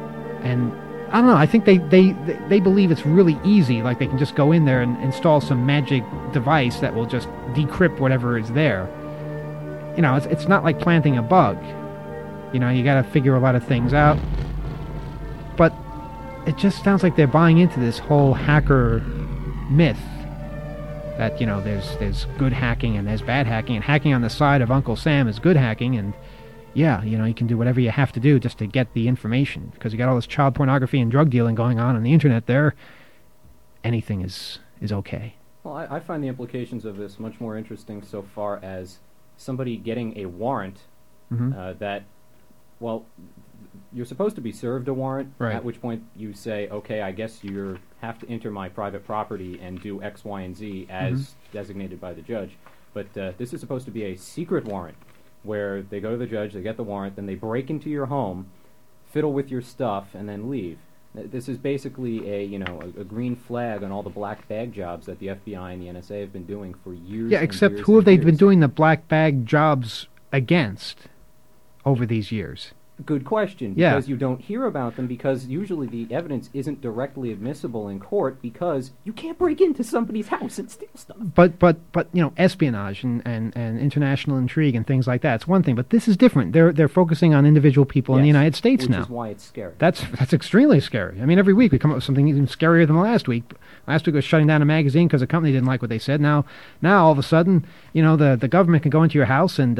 I don't know. I think they believe it's really easy. Like they can just go in there and install some magic device that will just decrypt whatever is there. You know, it's not like planting a bug. You know, you got to figure a lot of things out. But it just sounds like they're buying into this whole hacker myth. That, you know, there's good hacking and there's bad hacking, and hacking on the side of Uncle Sam is good hacking, and yeah, you know, you can do whatever you have to do just to get the information, because you got all this child pornography and drug dealing going on the internet there. Anything is okay. Well, I find the implications of this much more interesting so far as somebody getting a warrant that, well, you're supposed to be served a warrant, right. At which point you say, okay, I guess you have to enter my private property and do X, Y, and Z as designated by the judge. But this is supposed to be a secret warrant where they go to the judge, they get the warrant, then they break into your home, fiddle with your stuff, and then leave. This is basically a green flag on all the black bag jobs that the FBI and the NSA have been doing for years. Yeah, except who have they been doing the black bag jobs against over these years? Good question. Yeah. Because you don't hear about them, because usually the evidence isn't directly admissible in court because you can't break into somebody's house and steal stuff. But you know, espionage and international intrigue and things like that, it's one thing, but this is different. They're focusing on individual people in the United States now. Which is why it's scary. That's extremely scary. I mean, every week we come up with something even scarier than last week. Last week was shutting down a magazine because a company didn't like what they said. Now all of a sudden, you know, the government can go into your house and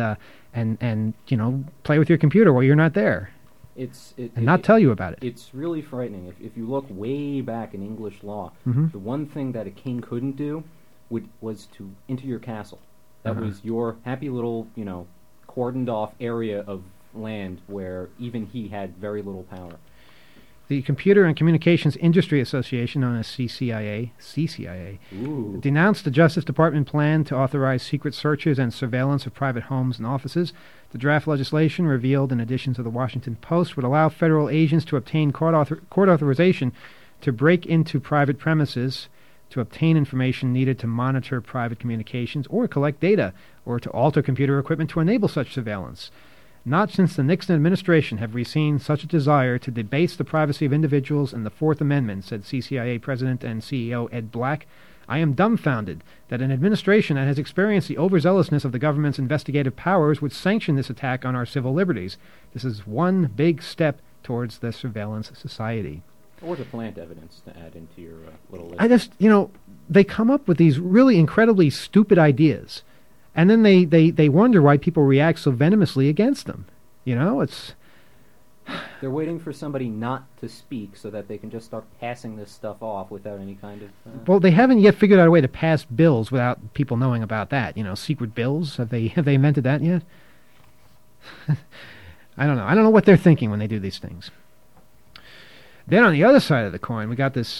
you know, play with your computer while you're not there. And not tell you about it. It's really frightening. If you look way back in English law, the one thing that a king couldn't do was to enter your castle. That was your happy little, you know, cordoned off area of land where even he had very little power. The Computer and Communications Industry Association, known as CCIA, denounced the Justice Department plan to authorize secret searches and surveillance of private homes and offices. The draft legislation, revealed in addition to the Washington Post, would allow federal agents to obtain court authorization to break into private premises, to obtain information needed to monitor private communications or collect data, or to alter computer equipment to enable such surveillance. Not since the Nixon administration have we seen such a desire to debase the privacy of individuals in the Fourth Amendment, said CCIA President and CEO Ed Black. I am dumbfounded that an administration that has experienced the overzealousness of the government's investigative powers would sanction this attack on our civil liberties. This is one big step towards the surveillance society. Or to plant evidence to add into your little list. I just, they come up with these really incredibly stupid ideas. And then they wonder why people react so venomously against them. It's... They're waiting for somebody not to speak so that they can just start passing this stuff off without any kind of... Well, they haven't yet figured out a way to pass bills without people knowing about that. Secret bills. Have they invented that yet? I don't know. I don't know what they're thinking when they do these things. Then on the other side of the coin, we got this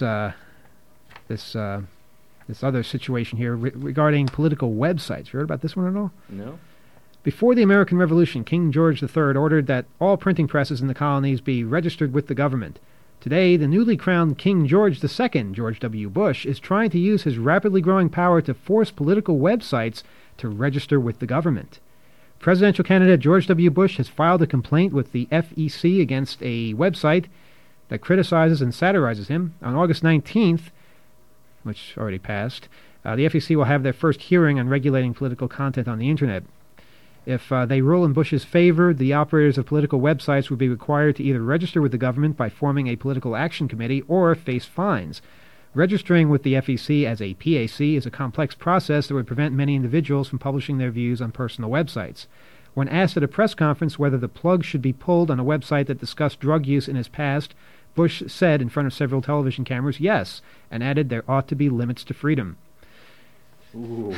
other situation here regarding political websites. You heard about this one at all? No. Before the American Revolution, King George III ordered that all printing presses in the colonies be registered with the government. Today, the newly crowned King George II, George W. Bush, is trying to use his rapidly growing power to force political websites to register with the government. Presidential candidate George W. Bush has filed a complaint with the FEC against a website that criticizes and satirizes him. On August 19th, which already passed, the FEC will have their first hearing on regulating political content on the Internet. If they rule in Bush's favor, the operators of political websites would be required to either register with the government by forming a political action committee or face fines. Registering with the FEC as a PAC is a complex process that would prevent many individuals from publishing their views on personal websites. When asked at a press conference whether the plug should be pulled on a website that discussed drug use in his past, Bush said in front of several television cameras, yes, and added there ought to be limits to freedom. Ooh.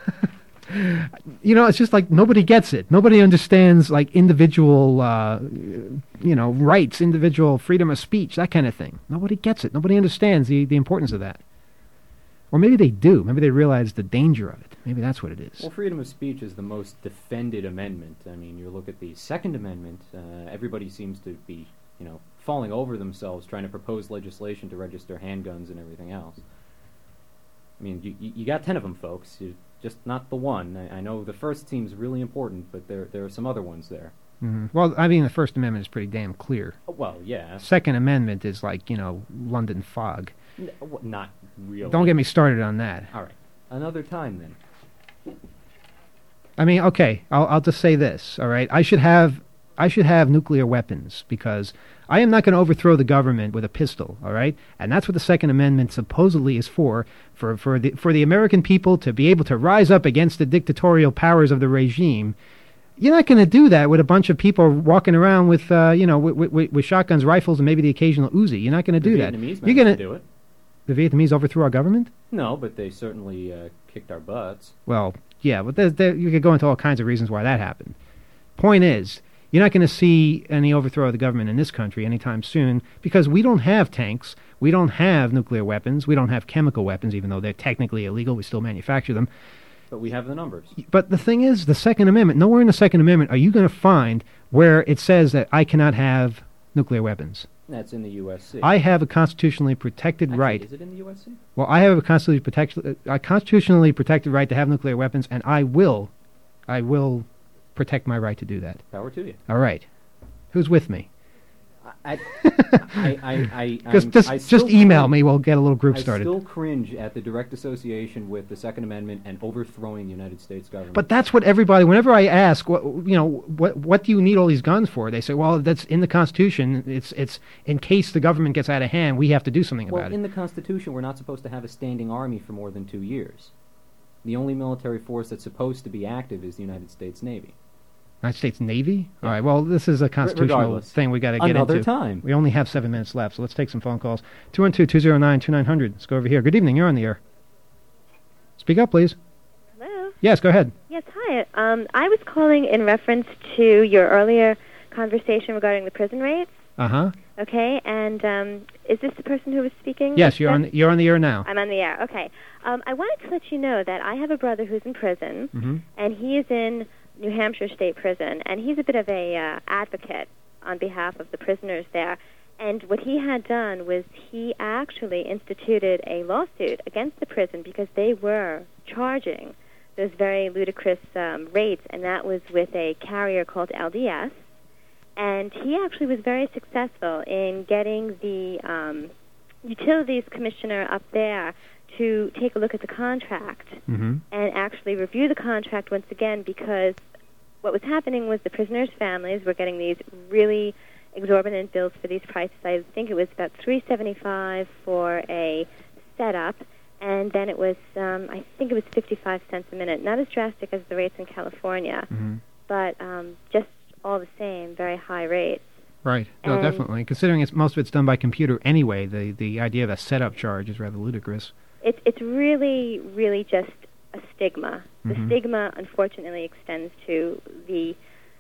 It's just like nobody gets it. Nobody understands like individual, rights, individual freedom of speech, that kind of thing. Nobody gets it. Nobody understands the importance of that. Or maybe they do. Maybe they realize the danger of it. Maybe that's what it is. Well, freedom of speech is the most defended amendment. I mean, you look at the Second Amendment, everybody seems to be, falling over themselves trying to propose legislation to register handguns and everything else. I mean, you got 10 of them, folks. You're just not the one. I know the first seems really important, but there are some other ones there. Mm-hmm. Well, I mean, the First Amendment is pretty damn clear. Well, yeah. Second Amendment is like, London fog. Not really. Don't get me started on that. All right. Another time, then. I mean, okay, I'll just say this, all right? I should have nuclear weapons because I am not going to overthrow the government with a pistol, all right? And that's what the Second Amendment supposedly is for the American people to be able to rise up against the dictatorial powers of the regime. You're not going to do that with a bunch of people walking around with, with shotguns, rifles, and maybe the occasional Uzi. You're not going to do that. You're going to do it. The Vietnamese overthrew our government? No, but they certainly kicked our butts. Well, yeah, but you could go into all kinds of reasons why that happened. Point is, you're not going to see any overthrow of the government in this country anytime soon because we don't have tanks, we don't have nuclear weapons, we don't have chemical weapons, even though they're technically illegal, we still manufacture them. But we have the numbers. But the thing is, the Second Amendment, nowhere in the Second Amendment are you going to find where it says that I cannot have nuclear weapons. That's in the USC. I have a constitutionally protected right. Is it in the USC? Well, I have a constitutionally protected right to have nuclear weapons, and I will protect my right to do that. Power to you. All right. Who's with me? Just email me. We'll get a little group started. I still cringe at the direct association with the Second Amendment and overthrowing the United States government. But that's what everybody. Whenever I ask, what do you need all these guns for? They say, well, that's in the Constitution. It's in case the government gets out of hand, we have to do something about it. Well, in the Constitution, we're not supposed to have a standing army for more than 2 years. The only military force that's supposed to be active is the United States Navy. United States Navy? Yeah. All right, well, this is a constitutional thing we got to get into. Another time. We only have 7 minutes left, so let's take some phone calls. 212-209-2900. Let's go over here. Good evening. You're on the air. Speak up, please. Hello? Yes, go ahead. Yes, hi. I was calling in reference to your earlier conversation regarding the prison rates. Uh-huh. Okay, and is this the person who was speaking? Yes, you're on the air now. I'm on the air. Okay. I wanted to let you know that I have a brother who's in prison, Mm-hmm. and he is in New Hampshire State Prison, and he's a bit of a advocate on behalf of the prisoners there. And what he had done was he actually instituted a lawsuit against the prison because they were charging those very ludicrous rates, and that was with a carrier called LDS. And he actually was very successful in getting the utilities commissioner up there to take a look at the contract Mm-hmm. and actually review the contract once again, because what was happening was the prisoners' families were getting these really exorbitant bills for these prices. I think it was about $3.75 for a setup, and then it was I think it was 55 cents a minute. Not as drastic as the rates in California, Mm-hmm. but just all the same, very high rates. Right. No, And- definitely. Considering most of it's done by computer anyway, the idea of a setup charge is rather ludicrous. It's really, really just a stigma. The Mhm. stigma, unfortunately, extends to the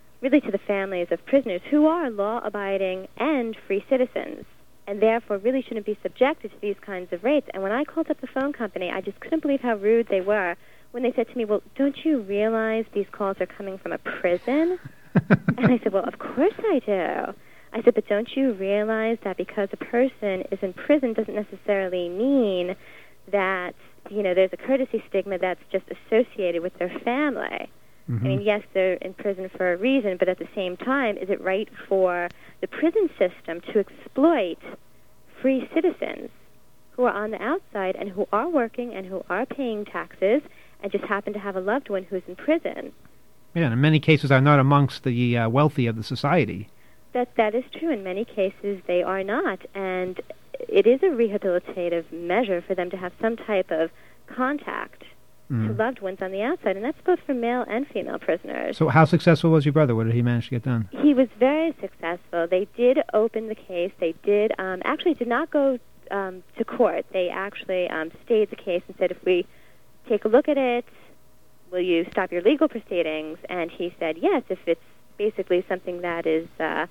families of prisoners who are law-abiding and free citizens, and therefore really shouldn't be subjected to these kinds of rates. And when I called up the phone company, I just couldn't believe how rude they were when they said to me, "Well, don't you realize these calls are coming from a prison?" And I said, "Well, of course I do." I said, "But don't you realize that because a person is in prison doesn't necessarily mean that, there's a courtesy stigma that's just associated with their family? Mm-hmm. I mean, yes, they're in prison for a reason, but at the same time, is it right for the prison system to exploit free citizens who are on the outside and who are working and who are paying taxes and just happen to have a loved one who's in prison?" Yeah, and in many cases are not amongst the wealthy of the society. That is true. In many cases, they are not, and it is a rehabilitative measure for them to have some type of contact to loved ones on the outside, and that's both for male and female prisoners. So how successful was your brother? What did he manage to get done? He was very successful. They did open the case. They did actually did not go to court. They actually stayed the case and said, "If we take a look at it, will you stop your legal proceedings?" And he said, "Yes, if it's basically something that is,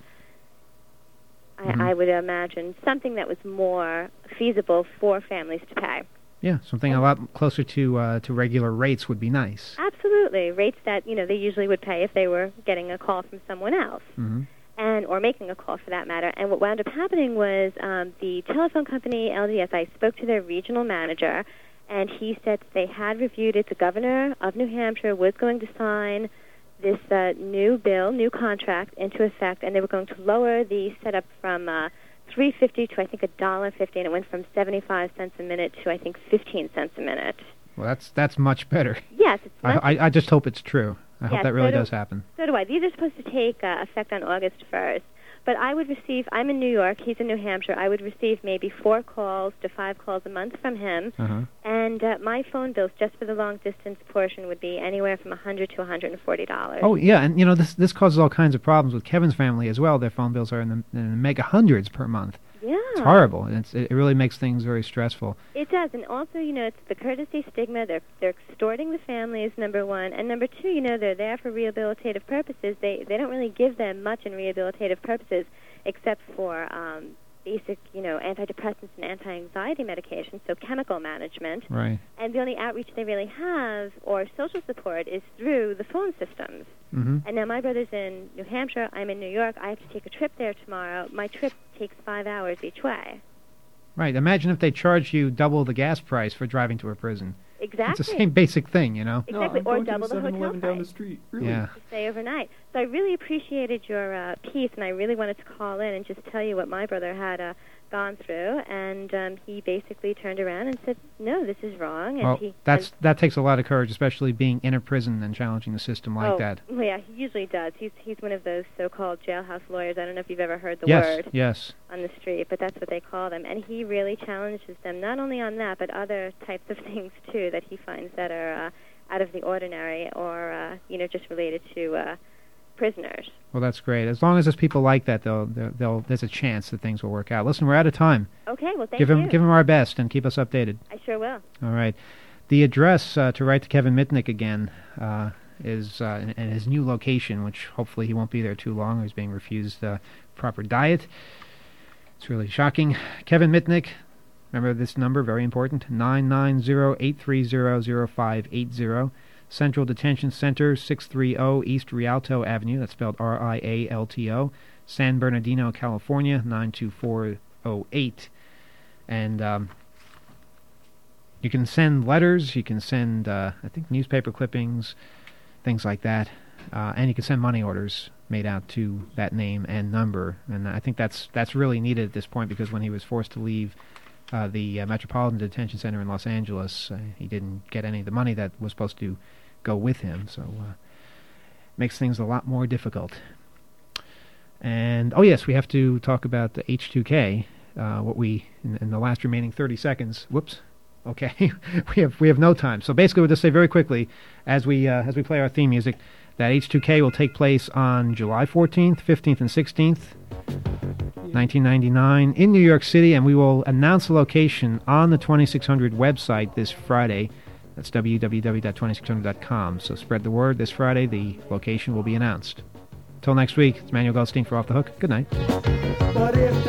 I would imagine, something that was more feasible for families to pay." Yeah, something a lot closer to regular rates would be nice. Absolutely. Rates that, they usually would pay if they were getting a call from someone else. Mm-hmm. Or making a call for that matter. And what wound up happening was the telephone company, LDS, I spoke to their regional manager, and he said they had reviewed it. The governor of New Hampshire was going to sign this new contract into effect, and they were going to lower the setup from $3.50 to I think $1.50, and it went from 75 cents a minute to I think 15 cents a minute. Well, that's much better. Yes, it's much I just hope it's true. I hope Yes, that really so does happen. So do I. These are supposed to take effect on August 1st. But I would receive, I'm in New York, he's in New Hampshire, I would receive maybe 4 calls to 5 calls a month from him. Uh-huh. And my phone bills just for the long-distance portion would be anywhere from $100 to $140. Oh, yeah, and this causes all kinds of problems with Kevin's family as well. Their phone bills are in the mega hundreds per month. Yeah. It's horrible. It really makes things very stressful. It does, and also, it's the courtesy stigma. They're extorting the families, number one, and number two, they're there for rehabilitative purposes. They don't really give them much in rehabilitative purposes, except for basic, antidepressants and anti-anxiety medications, so chemical management. Right. And the only outreach they really have, or social support, is through the phone systems. Mm-hmm. And now my brother's in New Hampshire, I'm in New York, I have to take a trip there tomorrow. My trip takes 5 hours each way. Right. Imagine if they charge you double the gas price for driving to a prison. Exactly. It's the same basic thing, Exactly, or double the hotel price down the street. Really? Yeah. to stay overnight. So I really appreciated your piece, and I really wanted to call in and just tell you what my brother had gone through. And he basically turned around and said, "No, this is wrong." And Well, that takes a lot of courage, especially being in a prison and challenging the system like that. Well, yeah, he usually does. He's one of those so-called jailhouse lawyers. I don't know if you've ever heard the Yes, word yes. on the street, but that's what they call them. And he really challenges them, not only on that, but other types of things, too, that he finds that are out of the ordinary or, just related to prisoners. Well, that's great. As long as there's people like that, there's a chance that things will work out. Listen, we're out of time. Okay, well, thank Give you. him our best and keep us updated. I sure will. All right. The address to write to Kevin Mitnick again is in his new location, which hopefully he won't be there too long. He's being refused proper diet. It's really shocking. Kevin Mitnick, remember this number, very important, 990-830-0580. Central Detention Center, 630 East Rialto Avenue, that's spelled Rialto, San Bernardino, California, 92408. And you can send letters, you can send, I think, newspaper clippings, things like that, and you can send money orders made out to that name and number. And I think that's really needed at this point, because when he was forced to leave the Metropolitan Detention Center in Los Angeles, he didn't get any of the money that was supposed to go with him, so makes things a lot more difficult. And oh yes, we have to talk about the H2K. What we in the last remaining 30 seconds. Whoops. Okay, we have no time. So basically, we'll just say very quickly as we play our theme music that H2K will take place on July 14th, 15th, and 16th, 1999, in New York City, and we will announce the location on the 2600 website this Friday. That's www.2600.com. So spread the word. This Friday, the location will be announced. Until next week, it's Manuel Goldstein for Off the Hook. Good night. But if